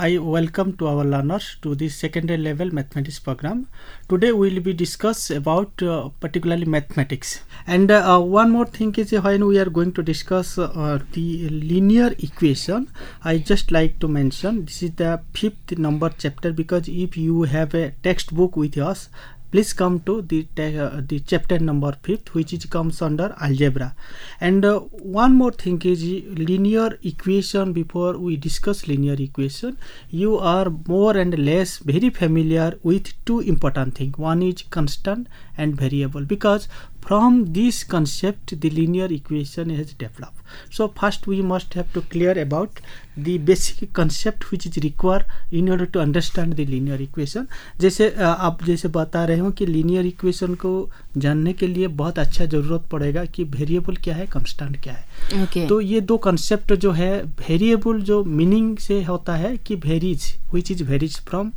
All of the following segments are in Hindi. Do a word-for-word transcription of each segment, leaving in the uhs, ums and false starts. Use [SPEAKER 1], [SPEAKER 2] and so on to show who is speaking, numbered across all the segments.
[SPEAKER 1] I welcome to our learners to this secondary level mathematics program. Today we will be discuss about uh, particularly mathematics. And uh, one more thing is uh, when we are going to discuss uh, the linear equation, I just like to mention this is the fifth number chapter, because if you have a textbook with us, please come to the uh, the chapter number fifth, which is comes under algebra. And uh, one more thing is linear equation. Before we discuss linear equation, you are more and less very familiar with two important things. One is constant and variable, because from this concept the linear equation has developed. So first we must have to clear about the basic concept which is required in order to understand the linear equation. जैसे आप जैसे बता रहे हो कि linear equation को जानने के लिए बहुत अच्छा ज़रूरत पड़ेगा कि वेरिएबल क्या है, कांस्टेंट क्या है. okay. तो ये दो कंसेप्ट जो है, वेरिएबल जो मीनिंग से होता है कि varies, which is varies from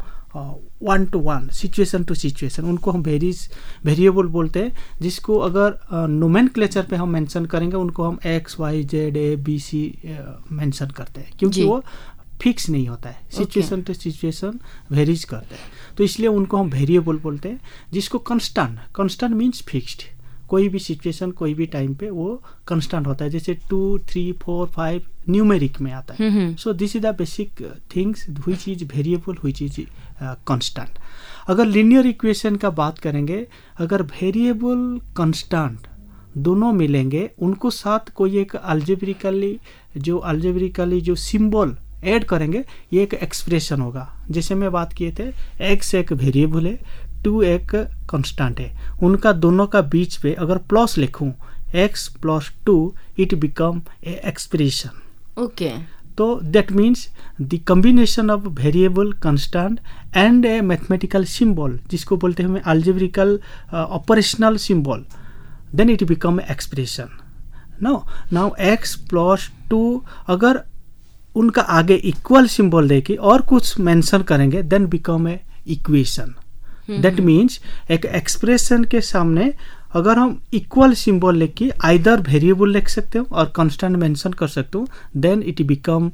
[SPEAKER 1] one to one, situation to situation, उनको हम वेरीज वेरिएबल बोलते हैं. जिसको अगर नोमेनक्लेचर uh, पे हम मेंशन करेंगे, उनको हम X Y Z A B C mention करते हैं, क्योंकि वो फिक्स नहीं होता है, सिचुएशन टू सिचुएशन वेरीज करते हैं. तो इसलिए उनको हम वेरिएबल बोलते हैं. जिसको कांस्टेंट, कांस्टेंट मीन्स फिक्स्ड, कोई भी सिचुएशन कोई भी टाइम पे वो कांस्टेंट होता है. जैसे two three four five numeric में आता है. So this is the basic things which is variable, which is constant. अगर लिनियर इक्वेशन का बात करेंगे, अगर वेरिएबल कांस्टेंट दोनों मिलेंगे, उनको साथ कोई एक अलजेब्रिकली जो अलजेब्रिकली जो सिंबल ऐड करेंगे, ये एक एक्सप्रेशन होगा. जैसे मैं बात किए थे, एक्स एक वेरिएबल है, टू एक कांस्टेंट है, उनका दोनों का बीच पे अगर प्लस लिखूं, X plus two, it become a expression. Okay, तो that means the combination of variable, constant and a mathematical symbol, जिसको बोलते हैं algebraical operational symbol, then it become expression. No now X plus two, अगर उनका आगे इक्वल सिंबल देके और कुछ मेंशन करेंगे, then become a equation. That means एक एक्सप्रेशन के सामने अगर हम इक्वल सिंबल लेके आइदर वेरिएबल लिख सकते हो और कांस्टेंट मेंशन कर सकते हो, then it become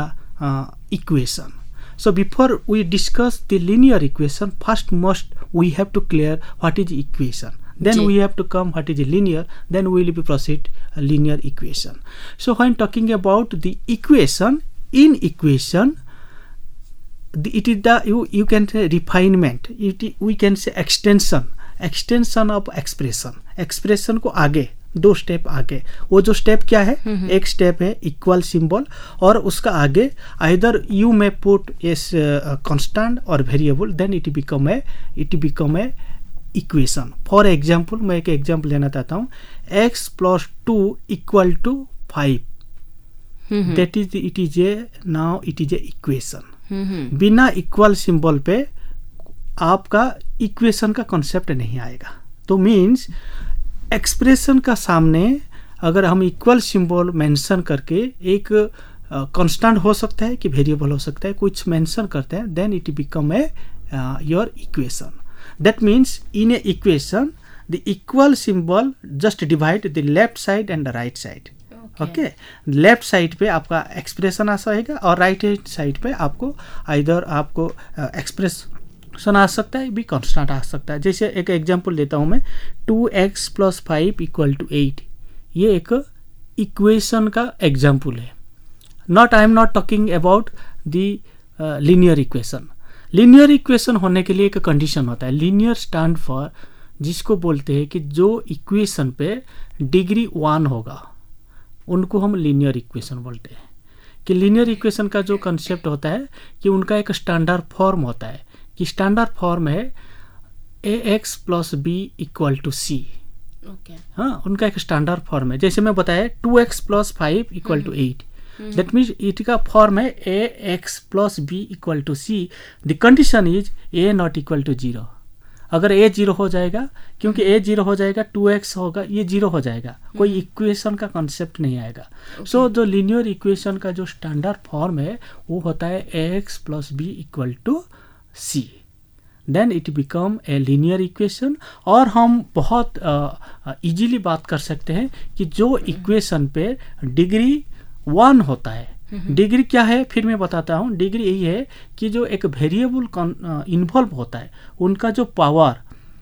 [SPEAKER 1] the equation. So before we discuss the linear equation, first must we have to clear what is equation. Then we have to come what is linear, then we will be proceed a linear equation. So when talking about the equation, in equation, the, it is the you, you can say refinement, it, we can say extension, extension of expression. expression को आगे दो स्टेप आगे, वो जो स्टेप क्या है, एक स्टेप है इक्वल सिंबल, और उसका आगे either you may put as constant और variable, then it become a it become a equation. For example, मैं एक एग्जाम्पल लेना चाहता हूँ, X plus two equal to five, that is it is a now it is a equation. बिना इक्वल सिंबल पे आपका इक्वेशन का कॉन्सेप्ट नहीं आएगा. तो मीन्स एक्सप्रेशन का सामने अगर हम इक्वल सिंबल मेंशन करके एक कांस्टेंट uh, हो सकता है कि वेरिएबल हो सकता है, कुछ मेंशन करते हैं, then it become a your equation. That means in a equation, the equal symbol just divide the left side and the right side. Okay. okay? Left side पे आपका expression आ जाएगा और right side पे आपको either आपको expression आ सकता है, भी constant आ सकता है. जैसे एक example देता हूँ मैं, two X plus five equal to eight. ये एक equation का example है. Not I am not talking about the uh, linear equation. Linear equation होने के लिए एक कंडीशन होता है. लीनियर स्टैंड फॉर, जिसको बोलते हैं कि जो इक्वेशन पे डिग्री वन होगा, उनको हम लीनियर इक्वेशन बोलते हैं. कि लीनियर इक्वेशन का जो कंसेप्ट होता है कि उनका एक स्टैंडर्ड फॉर्म होता है, कि स्टैंडर्ड फॉर्म है A X plus B equal to C. हाँ, उनका एक स्टैंडर्ड फॉर्म है. जैसे मैं बताया, two X plus five equal to eight. That means it का फॉर्म है A X plus B equal to C. The condition is A not equal to zero. अगर ए जीरो हो जाएगा, क्योंकि ए जीरो हो जाएगा, टू एक्स होगा, ये जीरो हो जाएगा, कोई इक्वेशन का कॉन्सेप्ट नहीं आएगा. सो जो लिनियर इक्वेशन का जो स्टैंडर्ड फॉर्म है वो होता है A X plus B equal to C, then it become a linear equation. और हम बहुत इजीली uh, बात कर सकते हैं कि जो इक्वेशन पे डिग्री वन होता है, डिग्री क्या है फिर मैं बताता हूँ। डिग्री यही है कि जो एक वेरिएबल इन्वॉल्व होता है उनका जो पावर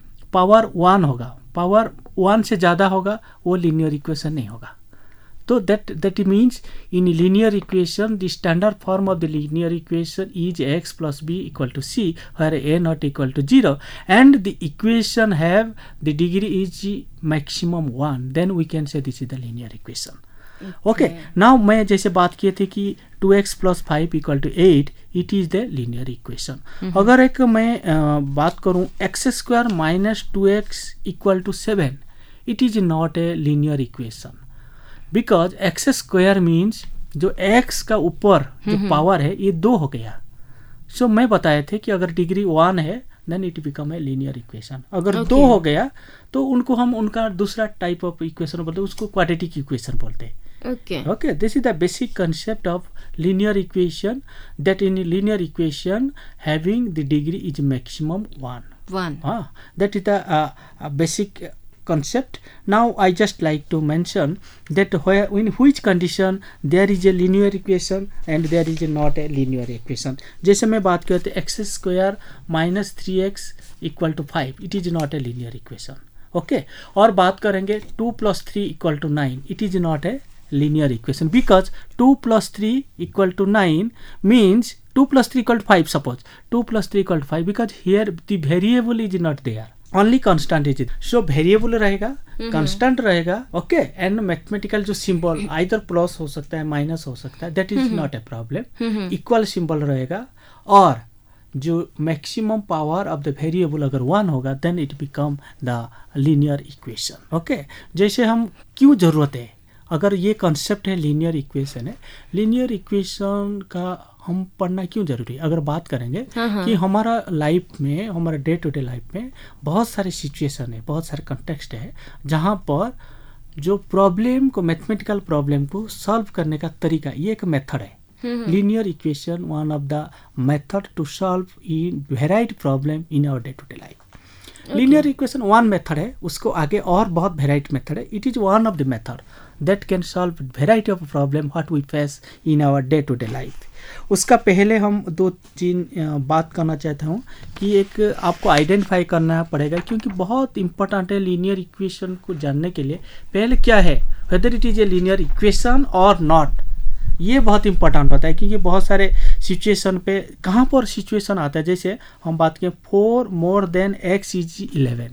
[SPEAKER 1] पावर वन होगा, पावर वन से ज़्यादा होगा वो लीनियर इक्वेशन नहीं होगा। तो that that means in linear equation the standard form of the linear equation is x plus b equal to c where a not equal to zero and the equation have the degree is maximum one, then we can say this is the linear equation. Okay, now मैं जैसे बात किए थे कि two X plus five equal to eight, it is the linear equation. अगर एक मैं uh, बात करूँ x square minus two X equal to seven, it is not a linear equation. Because X square means जो एक्स का ऊपर जो पावर है ये दो हो गया। सो so, मैं बताए थे कि अगर डिग्री वन है then it become a linear equation. अगर okay. दो हो गया तो उनको हम उनका दूसरा टाइप ऑफ इक्वेशन बोलते हैं, उसको क्वाड्रेटिक इक्वेशन बोलते हैं। Okay okay this is the basic concept of linear equation, that in linear equation having the degree is maximum one one हाँ that is the basic concept. Now I just like to mention that where in which condition there is a linear equation and there is a not a linear equation. जैसे मैं बात करते X square minus three x equal to five, it is not a linear equation. Okay और बात करेंगे two plus three equal to nine, it is not a linear equation because two plus three equal to nine means two plus three equal to five. suppose two plus three equal to five because here the variable is not there, only constant is it. so variable रहेगा, constant रहेगा, ओके एंड मैथमेटिकल जो सिंबल आइदर प्लस हो सकता है माइनस हो सकता है, that is not a problem. Equal symbol रहेगा और जो maximum power of the variable अगर वन होगा then it become the linear equation. Okay जैसे हम क्यों जरूरत है, अगर ये कॉन्सेप्ट है लीनियर इक्वेशन है, लीनियर इक्वेशन का हम पढ़ना क्यों जरूरी है. अगर बात करेंगे कि हमारा लाइफ में, हमारा डे टू डे लाइफ में बहुत सारे सिचुएशन है, बहुत सारे कंटेक्स्ट है जहाँ पर जो प्रॉब्लम को, मैथमेटिकल प्रॉब्लम को सॉल्व करने का तरीका, ये एक मेथड है. Linear equation one of the method to solve in variety problem in our day to day life. Linear equation one method है, उसको आगे और बहुत वेराइटी मेथड है. It is one of the method that can solve variety of problem what we face in our day to day life. उसका पहले हम दो तीन बात करना चाहता हूँ कि एक आपको आइडेंटिफाई करना पड़ेगा, क्योंकि बहुत इंपॉर्टेंट है लीनियर इक्वेशन को जानने के लिए. पहले क्या है, whether it is a linear equation और नॉट, ये बहुत इंपॉर्टेंट होता है. क्योंकि बहुत सारे सिचुएशन पे कहाँ पर सिचुएशन आता है, जैसे हम बात करें four more than X is eleven.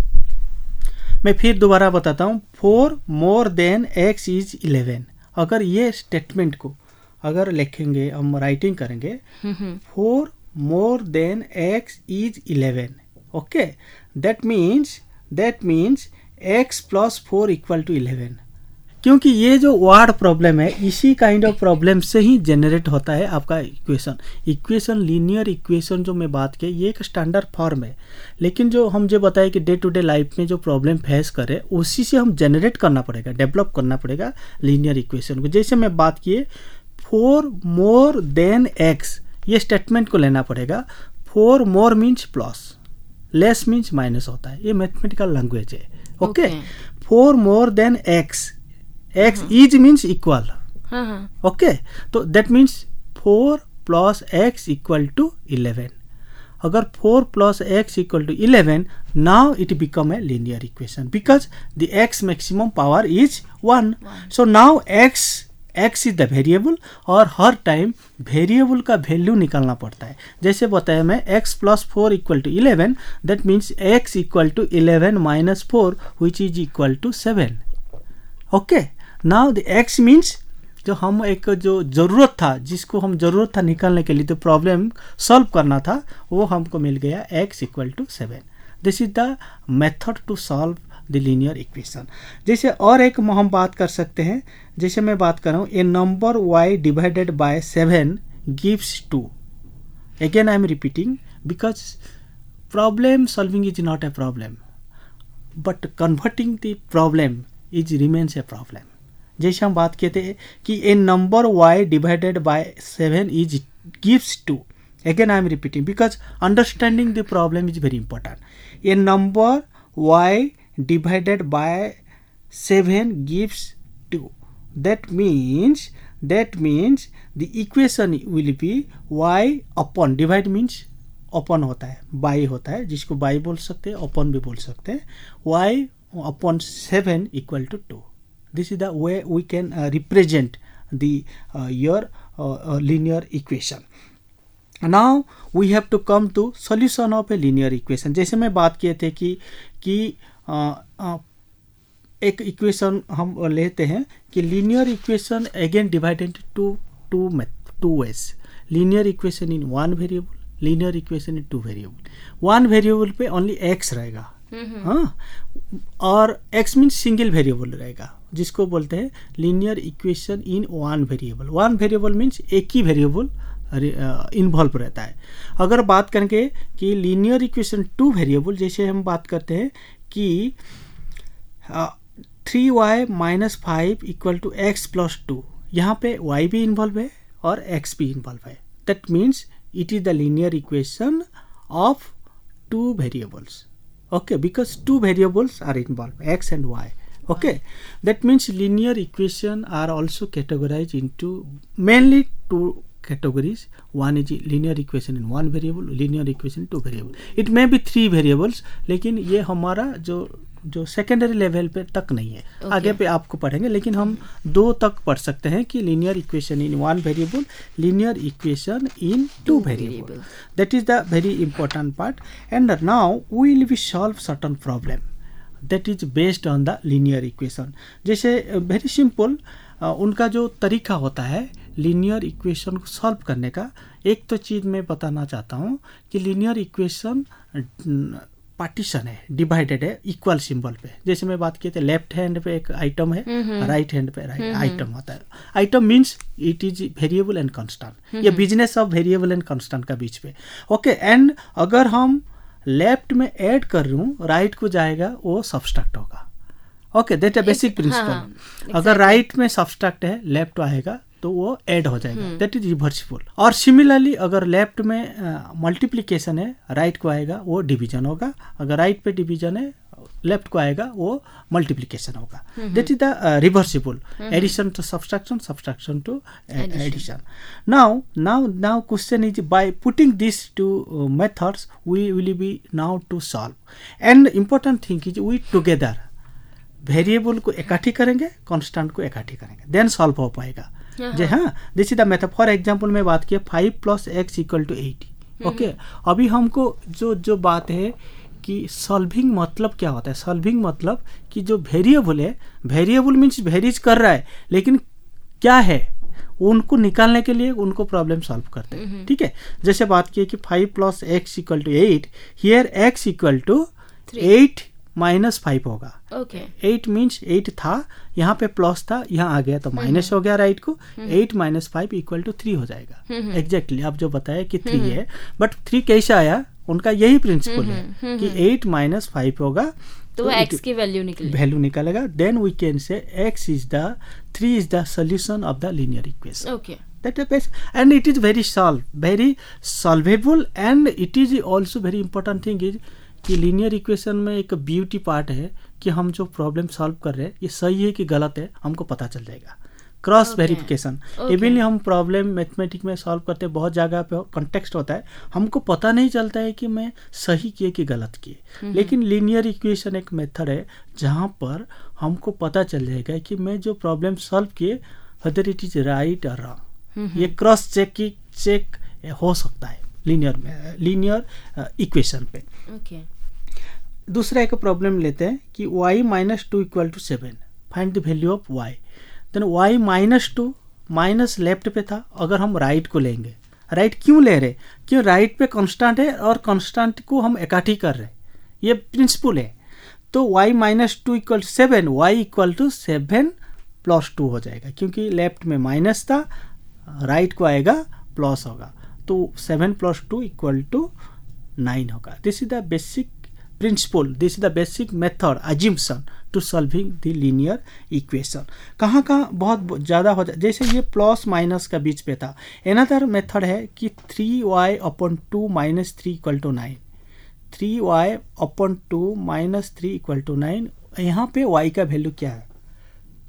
[SPEAKER 1] मैं फिर दोबारा बताता हूँ, four more than X is eleven. अगर ये स्टेटमेंट को अगर लिखेंगे, हम राइटिंग करेंगे four more than X is eleven. Okay that means that means x plus four equal to eleven. क्योंकि ये जो वर्ड प्रॉब्लम है, इसी काइंड ऑफ प्रॉब्लम से ही जनरेट होता है आपका इक्वेशन. इक्वेशन लीनियर इक्वेशन जो मैं बात की, ये एक स्टैंडर्ड फॉर्म है, लेकिन जो हम जो बताए कि डे टू डे लाइफ में जो प्रॉब्लम फेस करें उसी से हम जनरेट करना पड़ेगा, डेवलप करना पड़ेगा लीनियर इक्वेशन को. जैसे मैं बात किए फोर मोर देन एक्स, ये स्टेटमेंट को लेना पड़ेगा. Four more means plus, less means minus होता है, ये मैथमेटिकल लैंग्वेज है. Okay four more than X, X is means equal. Okay तो that means four plus x equal to eleven. अगर four plus x equal to eleven, now it become a linear equation because the X maximum power is one. So now X X is the variable और हर टाइम वेरिएबल का वैल्यू निकालना पड़ता है. जैसे बताया मैं, X plus four equal to eleven, that means X equal to eleven minus four which is equal to seven. Okay now the X means जो हम एक जो ज़रूरत था, जिसको हम ज़रूरत था निकालने के लिए, तो प्रॉब्लम सॉल्व करना था, वो हमको मिल गया X equal to seven. This is the method to solve the linear equation. जैसे और एक हम बात कर सकते हैं, जैसे मैं बात कर रहा हूँ, a number Y divided by seven gives two. Again I am repeating because problem solving is not a problem, but converting the problem is remains a problem. जैसे हम बात किए थे कि a number Y divided by seven is gives two. Again I am repeating because understanding the problem is very important. A number Y divided by seven gives two. That means that means the equation will be y upon, divide means upon होता है, by होता है, जिसको by बोल सकते हैं, upon भी बोल सकते हैं, y upon seven equal to two. This is the way we can uh, represent the uh, your uh, uh, linear equation. Now we have to come to solution of a linear equation. जैसे मैं बात किए थे कि कि uh, uh, एक इक्वेशन हम लेते हैं कि linear equation again divided to two two ways. Linear equation in one variable, linear equation in two variable. One variable पे ओनली एक्स रहेगा, हाँ, और एक्स मीन्स सिंगल वेरिएबल रहेगा, जिसको बोलते हैं linear equation in one variable. One variable means एक ही वेरिएबल इन्वॉल्व रहता है. अगर बात करेंगे कि लीनियर इक्वेशन टू वेरिएबल, जैसे हम बात करते हैं कि three Y minus five equal to X plus two, यहाँ पे y भी इन्वॉल्व है और x भी इन्वॉल्व है. That means it is the linear equation of two variables. okay, because two variables are involved, x and y. Okay, that means linear equation are also categorized into mainly two categories. One is linear equation in one variable, linear equation in two variable. It may be three variables, लेकिन ये हमारा जो जो सेकेंडरी लेवल पे तक नहीं है. okay. आगे पे आपको पढ़ेंगे, लेकिन हम दो तक पढ़ सकते हैं कि linear equation in one variable, linear equation in two variable. That is the very important part. And now we will be solve certain problem that is based on the linear equation. जैसे वेरी सिंपल उनका जो तरीका होता है लीनियर इक्वेशन को सॉल्व करने का. एक तो चीज़ मैं बताना चाहता हूँ कि लीनियर इक्वेशन पार्टीशन है, डिवाइडेड है इक्वल सिंबल पे. जैसे मैं बात किए थे लेफ्ट हैंड पे एक आइटम है, राइट हैंड पे राइट आइटम होता है. Item means it is variable and constant. ये business of variable and constant का बीच पे. ओके, एंड अगर हम लेफ्ट में ऐड कर रहा हूँ, राइट को जाएगा वो सब्सट्रैक्ट होगा. Okay, that a basic principle. अगर राइट में सब्सट्रैक्ट है, लेफ्ट आएगा तो वो ऐड हो जाएगा. That is reversible. और सिमिलरली अगर लेफ्ट में मल्टीप्लिकेशन uh, है, राइट को आएगा वो डिवीजन होगा. अगर राइट पे डिवीजन है, लेफ्ट को आएगा वो मल्टीप्लिकेशन होगा. That is the reversible. Addition to subtraction, subtraction to addition. Now now now question is by putting this two methods we will be now to solve. And important thing is we together variable को इकट्ठी करेंगे, कांस्टेंट को इकट्ठी करेंगे, देन सॉल्व हो पाएगा. जी हाँ, this is the method. For example मैं बात किया five plus x equal to eight. Okay, अभी हमको जो जो बात है कि सॉल्विंग मतलब क्या होता है. सॉल्विंग मतलब कि जो वेरिएबल है, वेरिएबल मीन्स वेरीज कर रहा है, लेकिन क्या है उनको निकालने के लिए उनको प्रॉब्लम सॉल्व करते हैं. ठीक है, जैसे बात की कि five plus x equal to eight, here x equal to eight minus five होगा. ओके, एट मीन्स एट था, यहाँ पे प्लस था, यहाँ आ गया तो माइनस हो गया राइट को. Eight minus five equal to three हो जाएगा. एग्जैक्टली आप जो बताया कि थ्री है, बट थ्री कैसे आया, उनका यही प्रिंसिपल है कि एट माइनस फाइव होगा
[SPEAKER 2] तो एक्स की वैल्यू निकलेगा
[SPEAKER 1] वैल्यू निकलेगा. Then we can say x is the three is the solution of the linear equation.
[SPEAKER 2] Okay,
[SPEAKER 1] that is best, and it is very solve very solvable. And it is also very important thing is कि लीनियर इक्वेशन में एक ब्यूटी पार्ट है कि हम जो प्रॉब्लम सॉल्व कर रहे हैं ये सही है कि गलत है हमको पता चल जाएगा. Cross verification. इवन हम प्रॉब्लम मैथमेटिक में सॉल्व करते हैं, बहुत जगह पे कॉन्टेक्स्ट होता है, हमको पता नहीं चलता है कि मैं सही किए कि गलत किए. लेकिन लीनियर इक्वेशन एक मेथड है जहाँ पर हमको पता चल जाएगा कि मैं जो प्रॉब्लम सॉल्व किए वेदर इट इज राइट और रॉन्ग. ये क्रॉस चेक की चेक हो सकता है लीनियर में, लीनियर इक्वेशन पे.
[SPEAKER 2] ओके,
[SPEAKER 1] दूसरा एक प्रॉब्लम लेते हैं कि y minus two equal to seven, find the value of y. Then y minus two minus left पे था, अगर हम राइट को लेंगे, राइट क्यों ले रहे, क्यों राइट पे कांस्टेंट है और कांस्टेंट को हम इकट्ठी कर रहे, ये प्रिंसिपल है. तो y minus two equal to seven, y equal to seven plus two हो जाएगा, क्योंकि लेफ्ट में माइनस था, राइट को आएगा प्लस होगा, तो seven plus two equal to nine होगा. This is the basic principle, this is the basic method assumption to solving the linear equation. कहाँ कहाँ बहुत ज़्यादा हो जाए, जैसे ये प्लस माइनस का बीच पे था. अनदर मेथड है कि three y upon two minus three equal to nine, three y upon two minus three equal to nine. यहाँ पे y का वैल्यू क्या है, तो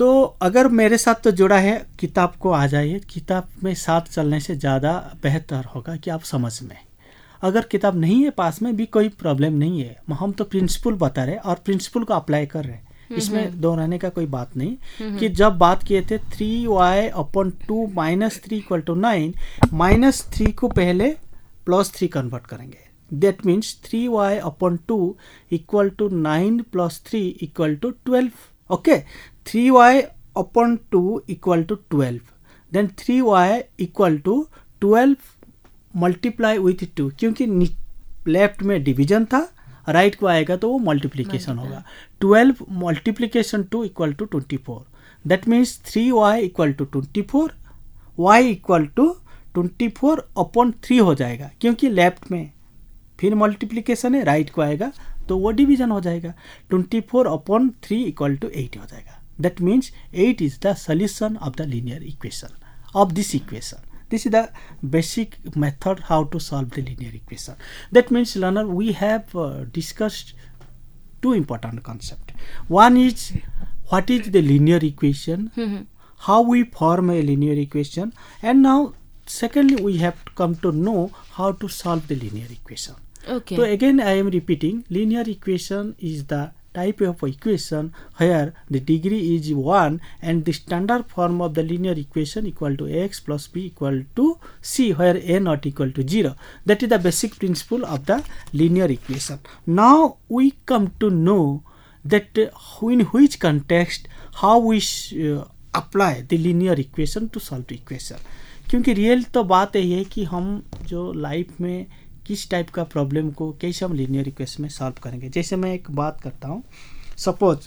[SPEAKER 1] तो अगर मेरे साथ तो जुड़ा है, किताब को आ जाइए, किताब में साथ चलने से ज़्यादा बेहतर होगा कि आप समझ में। अगर किताब नहीं है पास में भी कोई प्रॉब्लम नहीं है, हम तो प्रिंसिपल बता रहे और प्रिंसिपल को अप्लाई कर रहे हैं, इसमें दोहराने का कोई बात नहीं। कि जब बात किए थे three y upon two minus three equal to nine, minus three को पहले प्लस थ्री कन्वर्ट करेंगे, that means three y upon two equal to nine plus three equal to twelve. Okay, three y upon two equal to twelve, then three y equal to twelve multiply with two, क्योंकि लेफ्ट में डिवीजन था, राइट को आएगा तो वो मल्टीप्लीकेशन होगा। Twelve multiplication two equal to twenty four, that means three y equal to twenty four, y equal to twenty four upon three हो जाएगा, क्योंकि लेफ्ट में फिर मल्टीप्लीकेशन है, राइट को आएगा तो वो डिवीजन हो जाएगा। Twenty four upon three equal to eight हो जाएगा, that means eight is the solution of the linear equation of this equation. This is the basic method how to solve the linear equation. That means, learner, we have uh, discussed two important concepts. One is what is the linear equation, mm-hmm. how we form a linear equation, and now secondly we have to come to know how to solve the linear equation.
[SPEAKER 2] Okay.
[SPEAKER 1] So again I am repeating, linear equation is the type of equation where the degree is one and the standard form of the linear equation equal to x plus b equal to c, where a not equal to zero. That is the basic principle of the linear equation. Now we come to know that uh, in which context how we uh, apply the linear equation to solve the equation. क्योंकि रियल तो बात यही है कि हम जो लाइफ में किस टाइप का प्रॉब्लम को कैसे हम लीनियर इक्वेशन में सॉल्व करेंगे। जैसे मैं एक बात करता हूँ, suppose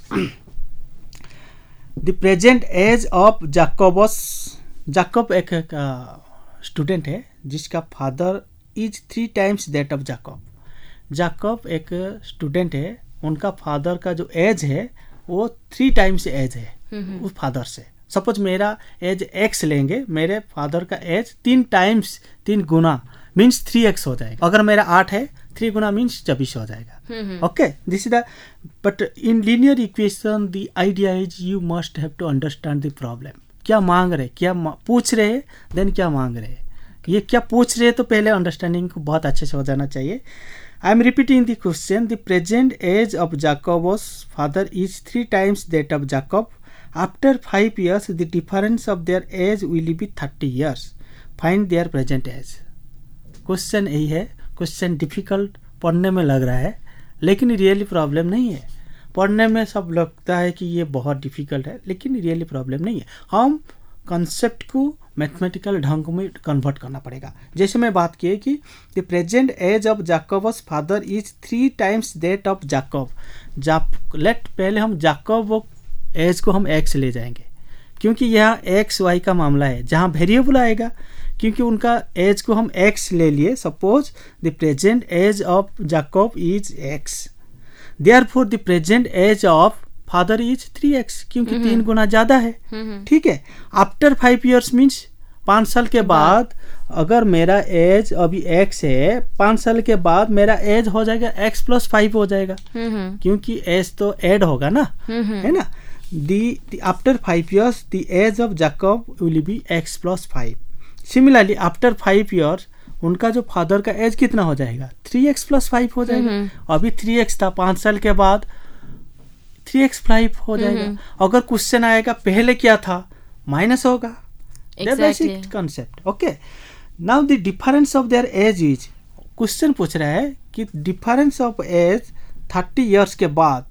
[SPEAKER 1] the present age of Jacob's, Jacob एक स्टूडेंट है जिसका father is three times that of Jacob. Jacob एक स्टूडेंट है, उनका फादर का जो एज है वो थ्री टाइम्स एज है उस फादर से। सपोज मेरा एज एक्स लेंगे, मेरे फादर का एज तीन टाइम्स, तीन गुना मीन्स थ्री एक्स हो जाएगा। अगर मेरा आठ है, थ्री गुना मीन्स चौबीस हो जाएगा। Okay, this is the, but in linear equation the idea is you must have to understand the problem. क्या मांग रहे, क्या पूछ रहे, देन क्या मांग रहे, ये क्या पूछ रहे, तो पहले अंडरस्टैंडिंग को बहुत अच्छे से हो जाना चाहिए। I am repeating the question, the present age of Jacob's father is three times that of Jacob. After five years the difference of their age will be thirty years, find their present age. Question यही है, क्वेश्चन डिफिकल्ट पढ़ने में लग रहा है लेकिन रियली प्रॉब्लम नहीं है। पढ़ने में सब लगता है कि ये बहुत डिफिकल्ट है, लेकिन रियली प्रॉब्लम नहीं है। हम कंसेप्ट को मैथमेटिकल ढंग में कन्वर्ट करना पड़ेगा। जैसे मैं बात की कि the present age of Jacob's father is three times that of Jacob. जाप लेट पहले हम जाकोब एज को हम एक्स ले जाएंगे, क्योंकि यहाँ एक्स वाई का मामला है, जहाँ वेरिएबल आएगा, क्योंकि उनका एज को हम एक्स ले लिए। Suppose the present age of Jacob is x, therefore the present age of father is three x, क्योंकि तीन गुना ज्यादा है। ठीक है, आफ्टर फाइव ईयर्स मीन्स पाँच साल के बाद, अगर मेरा एज अभी एक्स है, पाँच साल के बाद मेरा एज हो जाएगा एक्स प्लस फाइव हो जाएगा, क्योंकि एज तो ऐड होगा ना, है ना। The after five years the age of Jacob will be x plus five. Similarly after five years उनका जो फादर का एज कितना हो जाएगा, थ्री एक्स प्लस फाइव हो जाएगा। अभी थ्री एक्स था, पाँच साल के बाद थ्री एक्स फाइव हो जाएगा। अगर क्वेश्चन आएगा पहले क्या था, माइनस होगा। Basic concept. Okay, now the difference of their age is, question पूछ रहा है कि difference of age thirty years के बाद,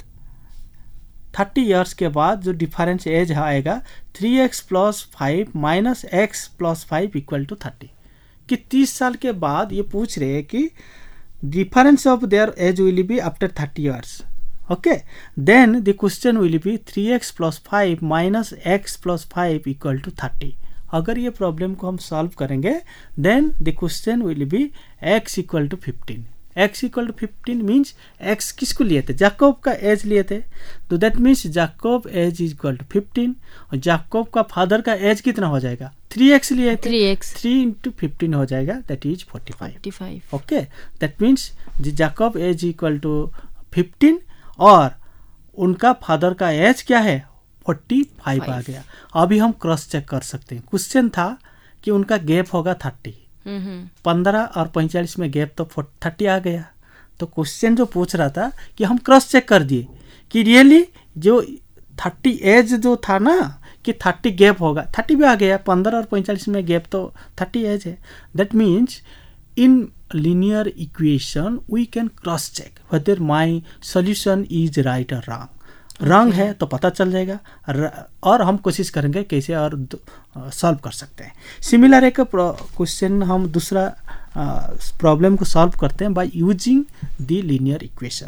[SPEAKER 1] थर्टी ईयर्स के बाद जो डिफरेंस एज आएगा three x plus five minus x plus five equal to thirty, कि तीस साल के बाद ये पूछ रहे हैं कि difference of their age will be after thirty years. Okay, then the question will be three x plus five minus x plus five equal to thirty. अगर ये प्रॉब्लम को हम सॉल्व करेंगे, then the question will be x equal to fifteen. X equal to fifteen means x किसको लिए थे, जाकोब का एज लिए थे, तो that means Jacob age is equal to fifteen. और जाकोब का फादर का एज कितना हो जाएगा, थ्री एक्स लिए थे,
[SPEAKER 2] three x
[SPEAKER 1] three into fifteen हो जाएगा, that is forty five. Okay, that means Jacob age equal to fifteen और उनका फादर का एज क्या है, फोर्टी फाइव आ गया। अभी हम क्रॉस चेक कर सकते हैं। क्वेश्चन था कि उनका गैप होगा थर्टी, पंद्रह और पैंतालीस में गैप तो थर्टी आ गया। तो क्वेश्चन जो पूछ रहा था कि हम क्रॉस चेक कर दिए कि रियली जो थर्टी एज जो था ना कि थर्टी गैप होगा, थर्टी भी आ गया। पंद्रह और पैंतालीस में गैप तो थर्टी एज है। That means in linear equation we can cross check whether my solution is right or wrong. Wrong है तो पता चल जाएगा और हम कोशिश करेंगे कैसे और सॉल्व कर सकते हैं। सिमिलर एक क्वेश्चन हम दूसरा प्रॉब्लम को सॉल्व करते हैं by using the linear equation.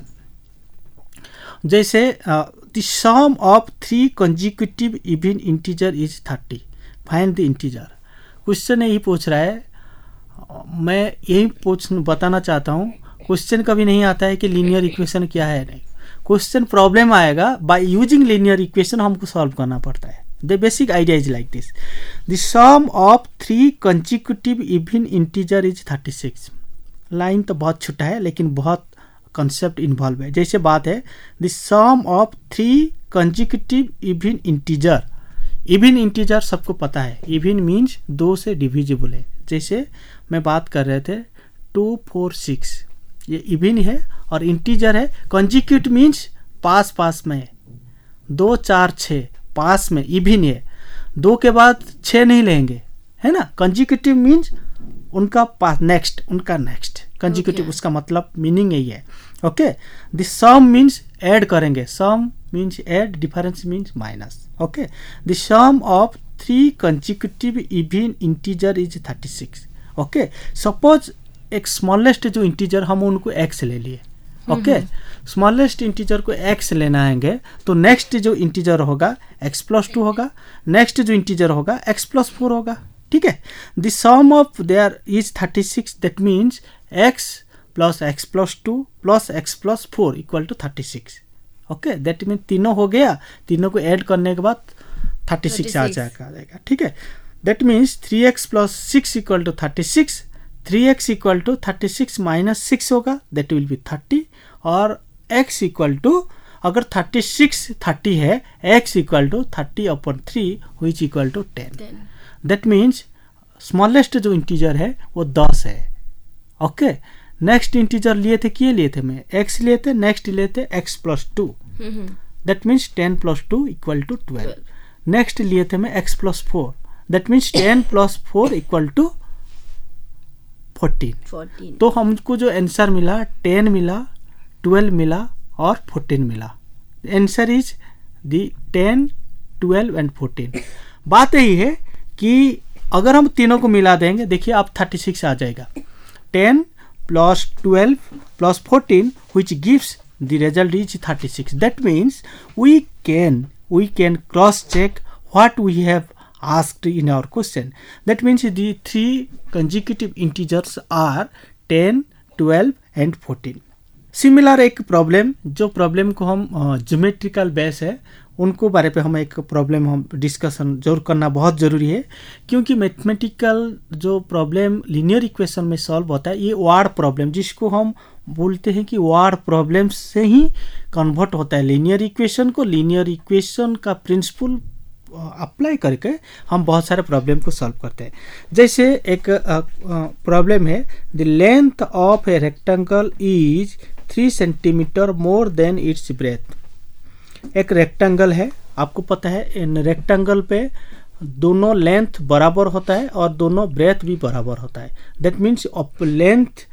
[SPEAKER 1] जैसे the sum of three consecutive even integer is thirty, find the integer. Question यही पूछ रहा है, मैं यही पूछ बताना चाहता हूँ। क्वेश्चन कभी नहीं आता है कि लीनियर इक्वेशन क्या है, नहीं। क्वेश्चन प्रॉब्लम आएगा बाय यूजिंग लीनियर इक्वेशन हमको सॉल्व करना पड़ता है। The basic idea is like this, the sum of three consecutive even integer is thirty six. Line तो बहुत छोटा है लेकिन बहुत कंसेप्ट इन्वॉल्व है। जैसे बात है the sum of three consecutive even integer. Even integer सबको पता है, इवन मीन्स दो से डिविजिबल है। जैसे मैं बात कर रहे थे टू फोर सिक्स, ये इवन है और इंटीजर है। कंसेक्यूटिव मीन्स पास पास में है, दो चार छः पास में इवन है, दो के बाद छः नहीं लेंगे, है ना। कंसेक्यूटिव मीन्स उनका पास नेक्स्ट, उनका नेक्स्ट कंसेक्यूटिव okay. उसका मतलब मीनिंग यही है। Okay, the sum means add करेंगे, sum means add, difference means minus. Okay, the sum of three consecutive even integer is thirty six. Okay, suppose एक स्मॉलेस्ट जो इंटीजर हम उनको एक्स ले लिए। ओके, स्मॉलेस्ट इंटीजर को एक्स लेना आएंगे तो नेक्स्ट जो इंटीजर होगा एक्स प्लस टू होगा, नेक्स्ट जो इंटीजर होगा एक्स प्लस फोर होगा। ठीक है, the sum of their is thirty six, that means x plus x plus two plus x plus four equal to thirty six. Okay, that mean तीनों हो गया, तीनों को ऐड करने के बाद थर्टी सिक्स आ जाएगा। ठीक है, that means three x plus six equal to thirty six, three x equal to thirty six minus six होगा, दैट विल बी थर्टी। और x इक्वल टू, अगर थर्टी सिक्स थर्टी है, x equal to thirty upon three which equal to ten. That means smallest जो इंटीजर है वो दस है। ओके, नेक्स्ट इंटीजर लिए थे, किए लिए थे मैं x लिए थे, नेक्स्ट लिए थे x plus two, that means ten plus two equal to twelve. Next लिए थे मैं x plus four, that means ten plus four equal to fourteen. तो हमको जो आंसर मिला टेन मिला, ट्वेल्व मिला और फोर्टीन मिला। Answer is the ten, twelve and fourteen. बात यही है कि अगर हम तीनों को मिला देंगे, देखिए अब थर्टी सिक्स आ जाएगा। Ten plus twelve plus fourteen which gives the result is thirty six. That means we can we can cross check what we have asked in our question. That means the three consecutive integers are ten, twelve and fourteen. Similar एक प्रॉब्लम, जो प्रॉब्लम को हम ज्योमेट्रिकल बेस है उनको बारे पे हम एक प्रॉब्लम हम डिस्कशन जरूर करना बहुत ज़रूरी है, क्योंकि मैथमेटिकल जो प्रॉब्लम लीनियर इक्वेशन में सॉल्व होता है, ये वार्ड प्रॉब्लम जिसको हम बोलते हैं कि वार्ड प्रॉब्लम से ही कन्वर्ट होता है लीनियर इक्वेशन को। लीनियर इक्वेशन का प्रिंसिपल अप्लाई करके हम बहुत सारे प्रॉब्लम को सॉल्व करते हैं। जैसे एक प्रॉब्लम है, the length of a rectangle is three centimetre more than its breadth. एक रेक्टेंगल है, आपको पता है इन रेक्टेंगल पे दोनों लेंथ बराबर होता है और दोनों ब्रेथ भी बराबर होता है। दैट मीन्स ऑफ लेंथ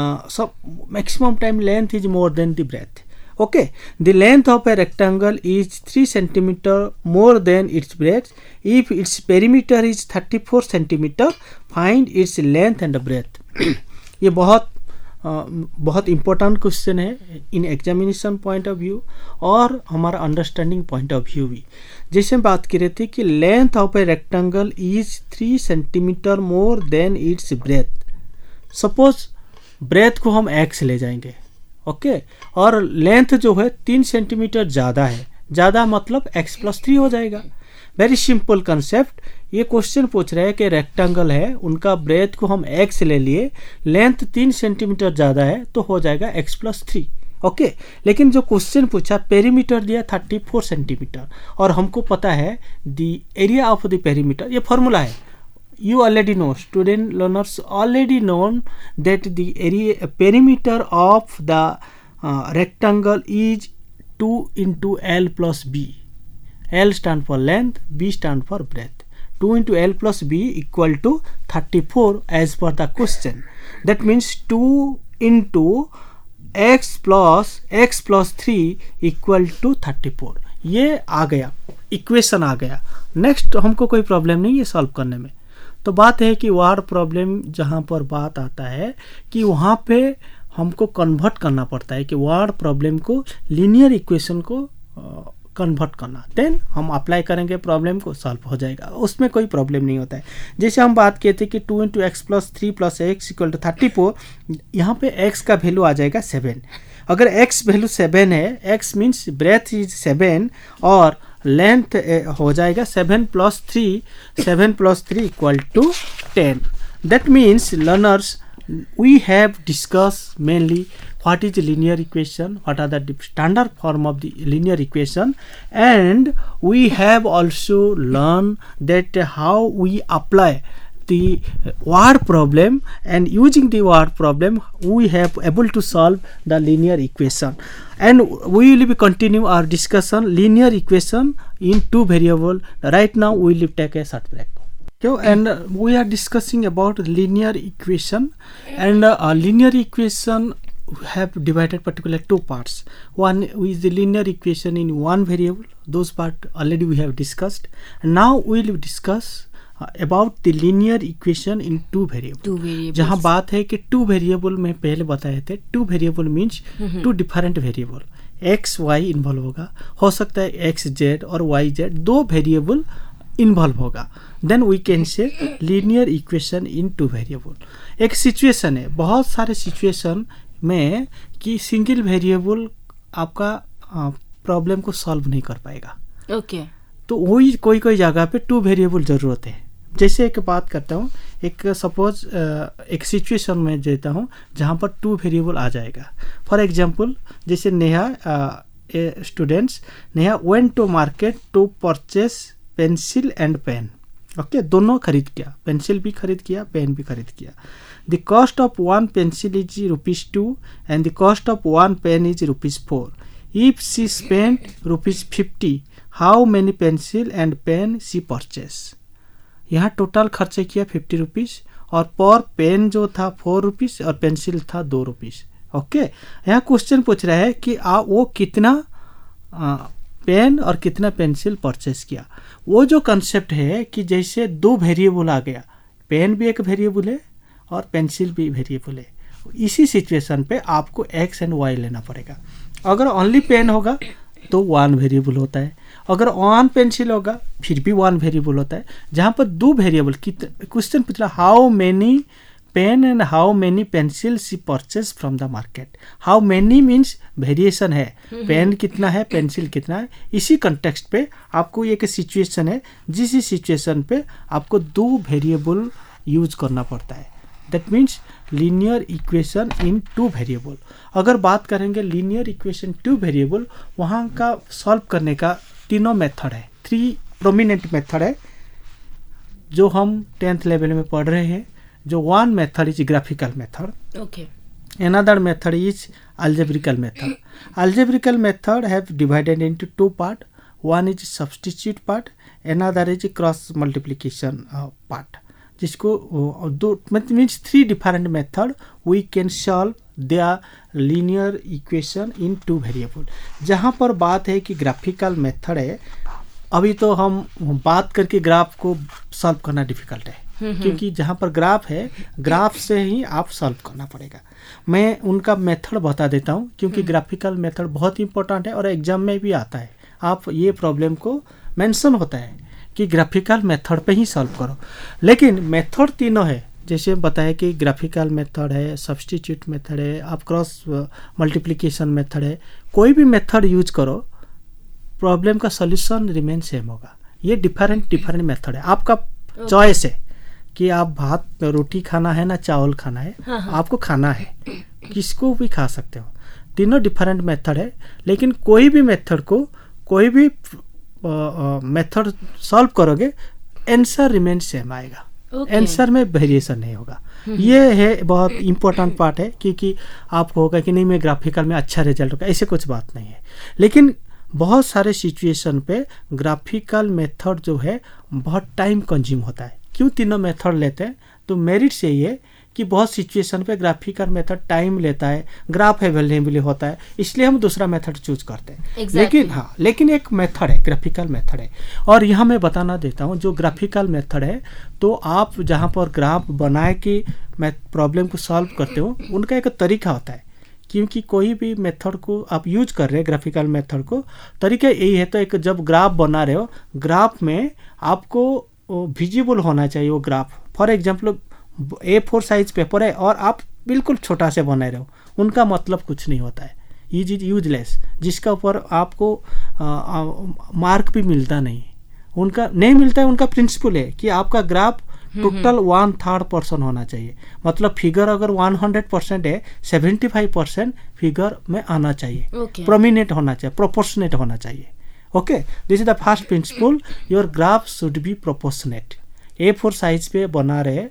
[SPEAKER 1] सब maximum time length is more than the breadth. Okay, the length of a rectangle is three centimeter more than its breadth. If its perimeter is thirty-four centimeter, find its length and breadth. ये बहुत uh, बहुत इम्पोर्टेंट क्वेश्चन है in examination point of view और हमारा अंडरस्टैंडिंग पॉइंट ऑफ व्यू भी। जैसे बात की रही थी कि length of a rectangle is three centimetre more than its breadth. Suppose breadth को हम एक्स ले जाएंगे, ओके okay? और लेंथ जो है तीन सेंटीमीटर ज़्यादा है, ज़्यादा मतलब x प्लस थ्री हो जाएगा। Very simple concept. ये क्वेश्चन पूछ रहे हैं कि रेक्टेंगल है, उनका ब्रेथ को हम x ले लिए, लेंथ तीन सेंटीमीटर ज़्यादा है तो हो जाएगा x plus three. Okay okay? लेकिन जो क्वेश्चन पूछा पेरीमीटर दिया थर्टी फोर सेंटीमीटर और हमको पता है the area of the perimeter, ये फॉर्मूला है. You already know, student learners already known that the area perimeter of the uh, rectangle is two into L plus B. L stand for length, B stand for breadth. two into L plus B equal to thirty-four as per the question. That means two into x plus x plus three equal to thirty-four. ये आ गया, इक्वेशन आ गया. नेक्स्ट हमको कोई प्रॉब्लम नहीं है सॉल्व करने में. तो बात है कि वर्ड प्रॉब्लम जहाँ पर बात आता है कि वहाँ पे हमको कन्वर्ट करना पड़ता है कि वर्ड प्रॉब्लम को लीनियर इक्वेशन को कन्वर्ट करना, देन हम अप्लाई करेंगे प्रॉब्लम को सॉल्व हो जाएगा, उसमें कोई प्रॉब्लम नहीं होता है. जैसे हम बात किए थे कि two into x plus three plus x equal to thirty four, यहाँ पे एक्स का वैल्यू आ जाएगा सेवन. अगर एक्स वैल्यू सेवन है, x means breadth is seven और लेंथ हो जाएगा seven plus three, seven plus three equal to ten. That means learners we have discussed mainly what is linear equation, what are the standard form of the linear equation, and we have also learned that how we apply the word problem, and using the word problem we have able to solve the linear equation. And we will be continue our discussion linear equation in two variable. Right now we will take a short break. Okay, and uh, we are discussing about linear equation, and uh, uh, linear equation have divided particular two parts. One is the linear equation in one variable, those part already we have discussed. And now we will discuss uh, about the linear equation in two variable.
[SPEAKER 2] Two variables.
[SPEAKER 1] जहाँ बात है कि two variable में पहले बताए थे, two variable means mm-hmm. two different variable. x y involve होगा, हो सकता है x z और y z दो वेरिएबल इन्वॉल्व होगा. Then we can say linear equation in two variable. एक सिचुएशन है, बहुत सारे सिचुएशन में कि सिंगल वेरिएबल आपका प्रॉब्लम को सॉल्व नहीं कर पाएगा.
[SPEAKER 2] Okay okay.
[SPEAKER 1] तो वही कोई कोई जगह पे टू वेरिएबल ज़रूरत है. जैसे एक बात करता हूँ, एक सपोज एक सिचुएशन में देता हूँ जहाँ पर टू वेरिएबल आ जाएगा. फॉर एग्जांपल जैसे Neha students, Neha went to market to purchase pencil and pen. Okay, दोनों खरीद किया, पेंसिल भी खरीद किया, पेन भी खरीद किया. The cost of one pencil is rupees two and the cost of one pen is rupees four. If she spend rupees fifty, how many pencil and pen she purchase. यहाँ टोटल खर्चे किया फिफ्टी रुपीज़ और पर पेन जो था फोर रुपीज़ और पेंसिल था दो रुपीज़. ओके, यहाँ क्वेश्चन पूछ रहा है कि आ वो कितना आ, पेन और कितना पेंसिल परचेस किया. वो जो कंसेप्ट है कि जैसे दो वेरिएबल आ गया, पेन भी एक वेरिएबल है और पेंसिल भी वेरिएबल है, इसी सिचुएशन पे आपको एक्स एंड वाई लेना पड़ेगा. अगर ओनली पेन होगा तो वन वेरिएबल होता है, अगर वन पेंसिल होगा फिर भी वन वेरिएबल होता है. जहाँ पर दो वेरिएबल, क्वेश्चन पूछ रहा how many pen and how many pencil she purchase from the market. How many means variation है, पेन कितना है, पेंसिल कितना है. इसी कंटेक्स्ट पे आपको एक सिचुएशन है, जिस सिचुएशन पे आपको दो वेरिएबल यूज करना पड़ता है. That means linear equation in two variable. अगर बात करेंगे लीनियर इक्वेशन टू वेरिएबल, वहाँ का सॉल्व करने का तीनों मेथड है, थ्री प्रोमिनेंट मेथड है जो हम टेंथ लेवल में पढ़ रहे हैं. जो one method is graphical method.
[SPEAKER 2] Okay.
[SPEAKER 1] Another method is algebraical method. Algebraical method have divided into two part. One is substitute part, another is cross multiplication uh, part. जिसको दो means three different method we can solve their linear equation in two variable. जहाँ पर बात है कि graphical method है, अभी तो हम बात करके ग्राफ को सॉल्व करना डिफिकल्ट है, क्योंकि जहाँ पर ग्राफ है, ग्राफ से ही आप सॉल्व करना पड़ेगा. मैं उनका मेथड बता देता हूँ, क्योंकि ग्राफिकल मेथड बहुत इंपॉर्टेंट है और एग्जाम में भी आता है. आप ये प्रॉब्लम को मेंशन होता है कि ग्राफिकल मेथड पे ही सॉल्व करो. लेकिन मेथड तीनों है, जैसे बताया कि ग्राफिकल मेथड है, सब्स्टिट्यूट मेथड है, आप क्रॉस मल्टीप्लिकेशन मेथड है. कोई भी मेथड यूज करो, प्रॉब्लम का सॉल्यूशन रिमेन सेम होगा. ये डिफरेंट डिफरेंट मेथड है, आपका चॉइस है कि आप भात रोटी खाना है ना चावल खाना है. हाँ हाँ. आपको खाना है, किसको भी खा सकते हो. तीनों डिफरेंट मेथड है, लेकिन कोई भी मेथड को कोई भी मेथड सॉल्व करोगे आंसर रिमेन सेम आएगा, आंसर okay. में वेरिएशन नहीं होगा। ये है बहुत इंपॉर्टेंट पार्ट है, क्योंकि आपको होगा कि नहीं मैं ग्राफिकल में अच्छा रिजल्ट होगा, ऐसे कुछ बात नहीं है। लेकिन बहुत सारे सिचुएशन पे ग्राफिकल मेथड जो है बहुत टाइम कंज्यूम होता है। क्यों तीनों मेथड लेते हैं? तो मेरिट से ये कि बहुत सिचुएशन पे ग्राफिकल मेथड टाइम लेता है, ग्राफ अवेलेबल होता है, इसलिए हम दूसरा मेथड चूज करते हैं। exactly. लेकिन हाँ लेकिन एक मेथड है, ग्राफिकल मेथड है। और यहाँ मैं बताना देता हूँ, जो ग्राफिकल मेथड है तो आप जहाँ पर ग्राफ बनाए कि मैं प्रॉब्लम को सॉल्व करते हो, उनका एक तरीका होता है। क्योंकि कोई भी मेथड को आप यूज कर रहे हैं, ग्राफिकल मेथड को, तरीका यही है। तो एक जब ग्राफ बना रहे हो, ग्राफ में आपको विजिबल होना चाहिए वो graph. For example A four size paper है और आप बिल्कुल छोटा से बना रहे हो, उनका मतलब कुछ नहीं होता है, ये चीज यूजलेस, जिसका ऊपर आपको आ, आ, मार्क भी मिलता नहीं, उनका नहीं मिलता है। उनका प्रिंसिपल है कि आपका graph total one third percent होना चाहिए, मतलब फिगर अगर वन हंड्रेड परसेंट है, सेवेंटी फाइव परसेंट फिगर में आना चाहिए, प्रोमिनेंट okay. होना चाहिए, प्रोपोर्शनेट होना चाहिए। Okay, this is the first principle, your graph should be proportionate. A four size पे बना रहे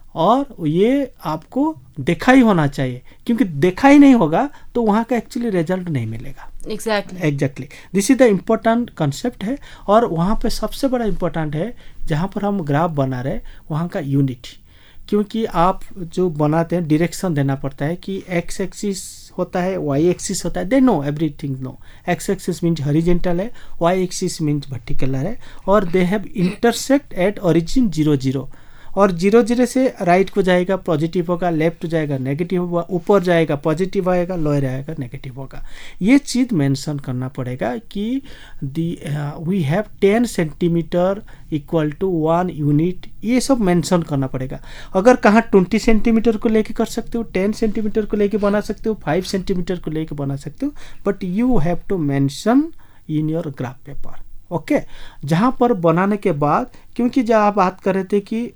[SPEAKER 1] और ये आपको देखा ही होना चाहिए, क्योंकि देखा ही नहीं होगा तो वहाँ का एक्चुअली रिजल्ट नहीं मिलेगा।
[SPEAKER 2] Exactly
[SPEAKER 1] exactly this is the important concept है। और वहाँ पे सबसे बड़ा इम्पोर्टेंट है, जहाँ पर हम ग्राफ बना रहे वहाँ का यूनिट, क्योंकि आप जो बनाते हैं डायरेक्शन देना पड़ता है कि एक्स एक्सिस होता है, वाई एक्सिस होता है, they know everything no. X axis means horizontal है, वाई एक्सिस मीन्स वर्टिकल है, और they have intersect at origin zero zero. और जीरो जीरो से राइट को जाएगा पॉजिटिव होगा, लेफ्ट जाएगा नेगेटिव होगा, ऊपर जाएगा पॉजिटिव आएगा, लोअर आएगा नेगेटिव होगा। ये चीज़ मेंशन करना पड़ेगा कि the we have ten centimetre equal to one unit, ये सब मेंशन करना पड़ेगा। अगर कहाँ ट्वेंटी सेंटीमीटर को लेके कर सकते हो, टेन सेंटीमीटर को लेके बना सकते हो, फाइव सेंटीमीटर को लेके बना सकते हो, but you have to mention in your graph paper. Okay okay? जहाँ पर बनाने के बाद, क्योंकि जब आप बात कर रहे थे कि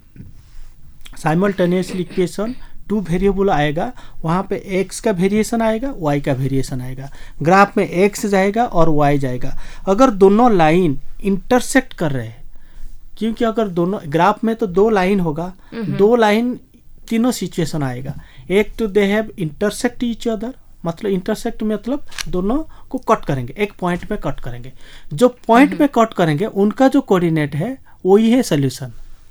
[SPEAKER 1] साइमल्टेनियसली इक्वेशन टू वेरिएबल आएगा, वहाँ पे x का वेरिएशन आएगा, y का वेरिएशन आएगा, ग्राफ में x जाएगा और y जाएगा। अगर दोनों लाइन इंटरसेक्ट कर रहे हैं, क्योंकि अगर दोनों ग्राफ में तो दो लाइन होगा, दो लाइन तीनों सिचुएशन आएगा। एक तो they have intersect each other, मतलब इंटरसेक्ट मतलब दोनों को कट करेंगे, एक पॉइंट में कट करेंगे। जो पॉइंट में कट करेंगे उनका जो कोऑर्डिनेट है वही है सॉल्यूशन।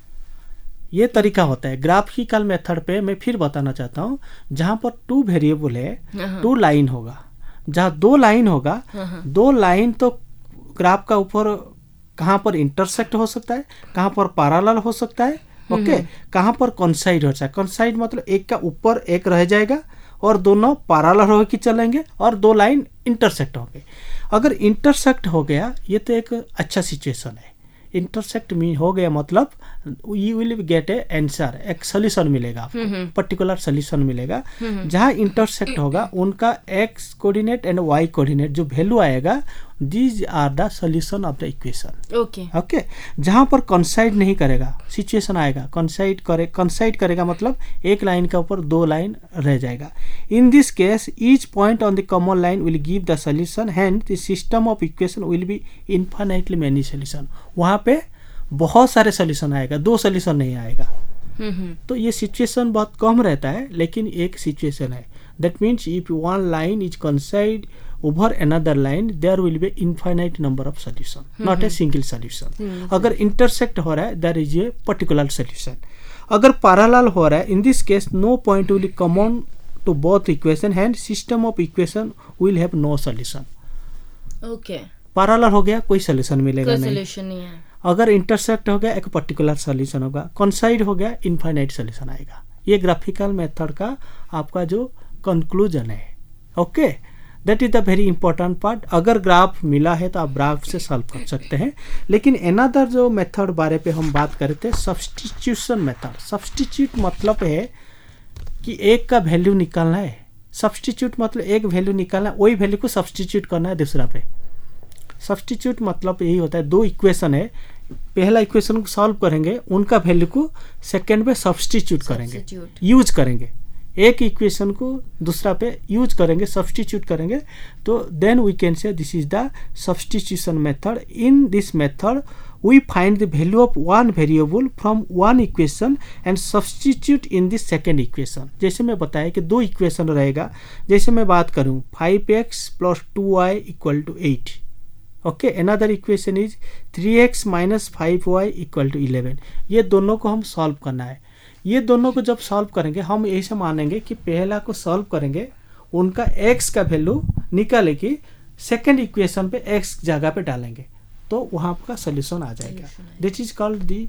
[SPEAKER 1] ये तरीका होता है ग्राफिकल मेथड पे। मैं फिर बताना चाहता हूँ, जहाँ पर टू वेरिएबल है, टू लाइन होगा, जहाँ दो लाइन होगा, दो लाइन तो ग्राफ का ऊपर कहाँ पर इंटरसेक्ट हो सकता है, कहाँ पर पैरेलल हो सकता है, ओके, कहाँ पर कॉन्साइड हो सकता है। कॉन्साइड मतलब एक का ऊपर एक रह जाएगा और दोनों पैरेलल होकर चलेंगे और दो लाइन इंटरसेक्ट हो गए। अगर इंटरसेक्ट हो गया, ये तो एक अच्छा सिचुएशन है। इंटरसेक्ट मीन हो गया मतलब you will get a answer, एक सोल्यूशन मिलेगा आपको, पर्टिकुलर सोल्यूशन मिलेगा। जहाँ इंटरसेक्ट होगा उनका x coordinate and y coordinate जो वैल्यू आएगा, these are the solution of the equation. Okay okay जहाँ पर कंसाइड नहीं करेगा, सिचुएशन आएगा कंसाइड करे, कंसाइड करेगा मतलब एक लाइन के ऊपर दो लाइन रह जाएगा। In this case each point on the common line will give the solution, and the system of equation will be infinitely many solution. वहाँ पे बहुत सारे सोल्यूशन आएगा, दो सोल्यूशन नहीं आएगा। तो ये सिचुएशन बहुत कम रहता है, लेकिन एक सिचुएशन है। That means if one line is coincide over another line, there will be infinite number of solution, not a single solution. अगर intersect हो रहा है, there is a particular solution. अगर parallel हो रहा है, in this case no point will common to both equation, and system of equation will have no solution. Okay. parallel हो गया, कोई solution मिलेगा नहीं, solution नहीं है। अगर intersect हो गया, एक particular solution होगा। coincide हो गया, infinite solution आएगा। ये graphical method का आपका जो conclusion है। Okay okay? That is the very important part. अगर ग्राफ मिला है तो आप ग्राफ से सॉल्व कर सकते हैं। लेकिन अनदर जो मेथड बारे पे हम बात कर रहे थे, सब्स्टिट्यूशन मेथड। सब्स्टिट्यूट मतलब है कि एक का वैल्यू निकालना है। सब्स्टिट्यूट मतलब एक वैल्यू निकालना है, वही वैल्यू को सब्स्टिट्यूट करना है दूसरा पे। सब्स्टिट्यूट मतलब यही होता है, दो इक्वेशन है, पहला इक्वेशन को सॉल्व करेंगे, उनका वैल्यू को सेकेंड पे सब्स्टिट्यूट करेंगे, यूज करेंगे। एक इक्वेशन को दूसरा पे यूज करेंगे, सब्सटीट्यूट करेंगे, तो then we can say this is the substitution method. In this method we find the value of one variable from one equation and substitute in the second equation. जैसे मैं बताया कि दो इक्वेशन रहेगा. जैसे मैं बात करूं five x plus two y equal to eight. Okay, another equation is three x minus five y equal to eleven. ये दोनों को हम सॉल्व करना है. ये दोनों को जब सॉल्व करेंगे हम ऐसे मानेंगे कि पहला को सॉल्व करेंगे, उनका x का वैल्यू निकाले कि सेकेंड इक्वेशन पे x जगह पे डालेंगे तो वहाँ का सोल्यूशन आ जाएगा. This is called the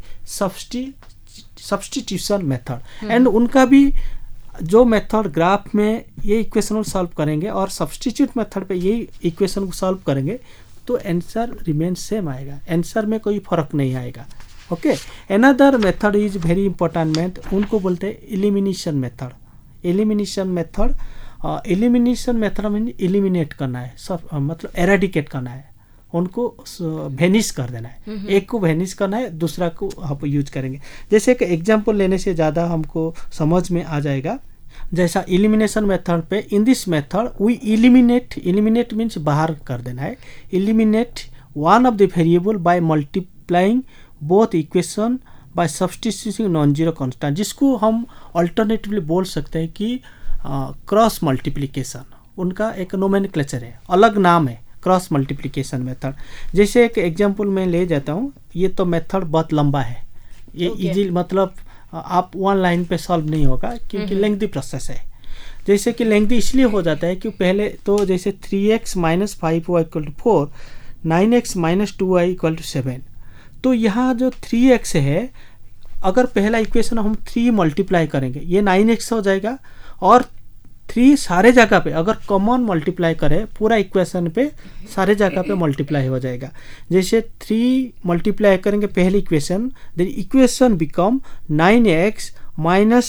[SPEAKER 1] substitution method. And उनका भी जो मेथड ग्राफ में ये इक्वेशन को सॉल्व करेंगे और सब्सटीट्यूट मेथड पे यही इक्वेशन को सॉल्व करेंगे तो आंसर रिमेन सेम आएगा. आंसर में कोई फर्क नहीं आएगा. Okay, another method is very important method, उनको बोलते हैं elimination method. Elimination method elimination method mean eliminate करना है, सब मतलब एराडिकेट करना है, उनको वेनिश कर देना है. एक को वेनिश करना है, दूसरा को आप यूज करेंगे. जैसे एक एग्जांपल लेने से ज़्यादा हमको समझ में आ जाएगा. जैसा एलिमिनेशन मेथड पे, in this method we eliminate, eliminate means बाहर कर देना है, eliminate one of the variable by multiplying both equation by substituting non zero constant, जिसको हम अल्टरनेटिवली बोल सकते हैं कि क्रॉस uh, मल्टीप्लिकेशन. उनका एक नोमेनक्लेचर है, अलग नाम है, क्रॉस मल्टीप्लिकेशन मेथड. जैसे एक एग्जांपल मैं ले जाता हूँ. ये तो मेथड बहुत लंबा है, ये इजी okay. मतलब आप वन लाइन पे सॉल्व नहीं होगा क्योंकि लेंथी प्रोसेस है. जैसे कि लेंथी इसलिए हो जाता है कि पहले तो जैसे three x minus five y equal to four, nine x minus two y equal to seven. तो यहाँ जो थ्री एक्स है, अगर पहला इक्वेशन हम थ्री मल्टीप्लाई करेंगे ये नाइन एक्स हो जाएगा, और थ्री सारे जगह पे अगर कॉमन मल्टीप्लाई करें पूरा इक्वेशन पे सारे जगह पे मल्टीप्लाई हो जाएगा. जैसे थ्री मल्टीप्लाई करेंगे पहले equation, then equation become nine x minus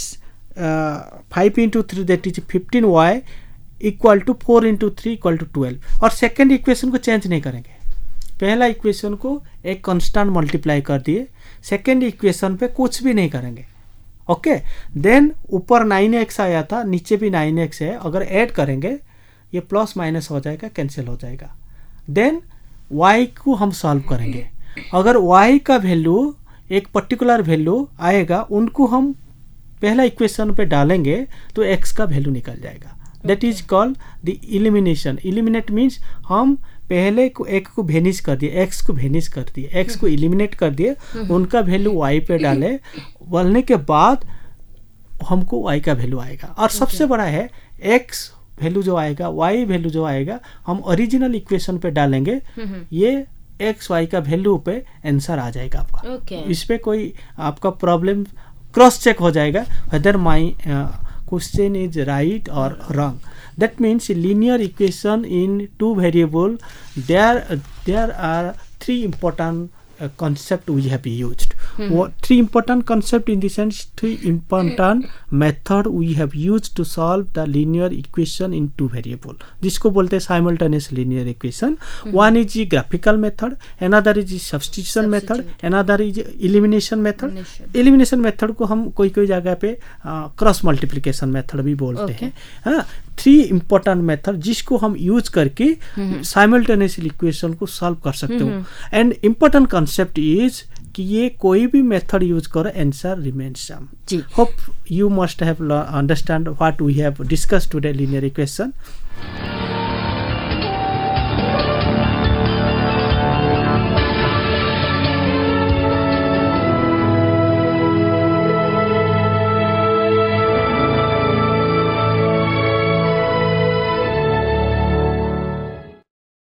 [SPEAKER 1] five into three that is fifteen y equal to four into three equal to twelve. और सेकेंड इक्वेशन को चेंज नहीं करेंगे, पहला इक्वेशन को एक कांस्टेंट मल्टीप्लाई कर दिए, सेकेंड इक्वेशन पे कुछ भी नहीं करेंगे. ओके, देन ऊपर नाइन एक्स आया था, नीचे भी नाइन एक्स है, अगर ऐड करेंगे ये प्लस माइनस हो जाएगा, कैंसिल हो जाएगा. देन y को हम सॉल्व करेंगे. अगर y का वैल्यू एक पर्टिकुलर वैल्यू आएगा, उनको हम पहला इक्वेशन पे डालेंगे तो x का वैल्यू निकल जाएगा. That is called the elimination. Eliminate means हम पहले को एक को वेनिश कर दिए, x को वेनिश कर दिए, x को एलिमिनेट कर दिए, उनका वैल्यू y पे डाले, बोलने के बाद हमको y का वैल्यू आएगा. और सबसे बड़ा है x वैल्यू जो आएगा, y वैल्यू जो आएगा, हम ओरिजिनल इक्वेशन पे डालेंगे, ये एक्स वाई का वैल्यू पे आंसर आ जाएगा आपका. okay. इस पे कोई आपका प्रॉब्लम क्रॉस चेक हो जाएगा whether my question is right और wrong. That means linear equation in two variable, there there are three important uh, concept we have used. Mm-hmm. What, three important concept in the sense, three important method we have used to solve the linear equation in two variable. जिसको बोलते हैं simultaneous linear equation. Mm-hmm. One is the graphical method, another is the substitution method, another is elimination method. Elimination, elimination method को हम कोई कोई जगह पे क्रॉस मल्टीप्लिकेशन मेथड भी बोलते okay. हैं. हाँ, थ्री इम्पोर्टेंट मेथड जिसको हम यूज करके साइमल्टेनियसली इक्वेशन को सॉल्व कर सकते हो. एंड इम्पोर्टेंट कंसेप्ट इज कि ये कोई भी मेथड यूज करो, answer remains same. Hope you must have understand what we have discussed today linear equation.